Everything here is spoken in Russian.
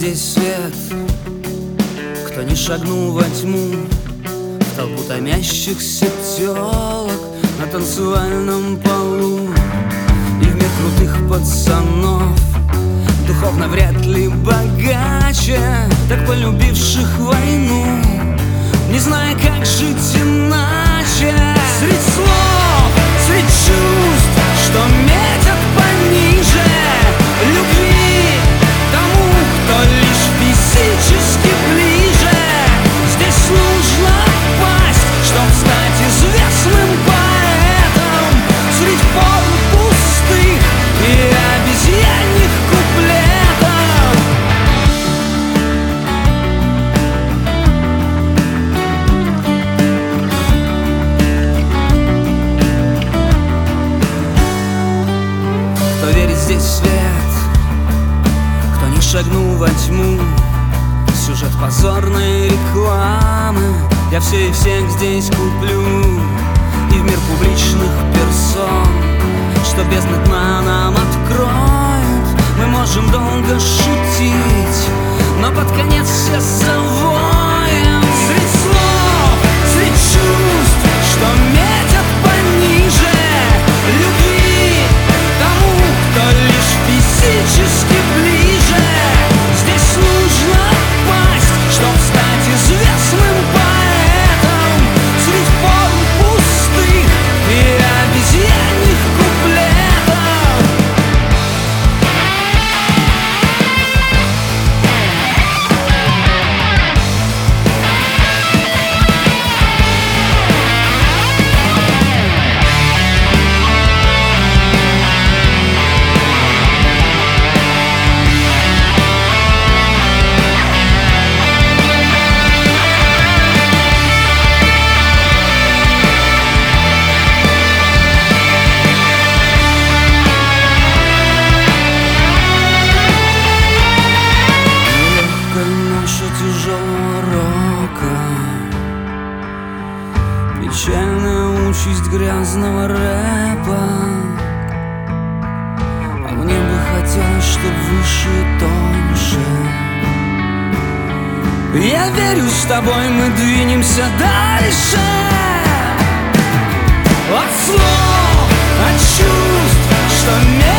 здесь свет, кто не шагнул во тьму, в толпу томящихся телок на танцевальном полу. И в мир крутых пацанов, духовно вряд ли богаче, так полюбивших войну, не зная, как жить иначе. Средь слов, средь чувств, что метят пониже, любви тому, кто лишь физически ближе. Здесь нужно пасть, чтоб стать известным поэтом средь форм пустых и обезьяньих куплетов. Кто верит здесь в свет, кто не шагнул во тьму, сюжет позорной рекламы я все и всех здесь куплю. И в мир публичных персон, что бездна дна нам откроет, мы можем долго шутить, но под конец все завоем. Средь слов, средь чувств, что метят пониже, любви тому, кто лишь физически ближе. Здесь нужно пасть, чтоб стать известным поэтом средь форм пустых и обезьяньих куплетов. Печальная участь грязного рэпа, а мне бы хотелось, чтоб выше и тоньше. Я верю, с тобой мы двинемся дальше. От слов, от чувств, что